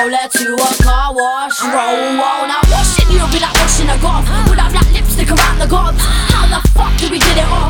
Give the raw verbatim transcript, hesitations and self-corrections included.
stroller to a car wash. Roll, roll, now washing you be like washing a golf. Would have like lipstick around the gobs. How the fuck do we get it off?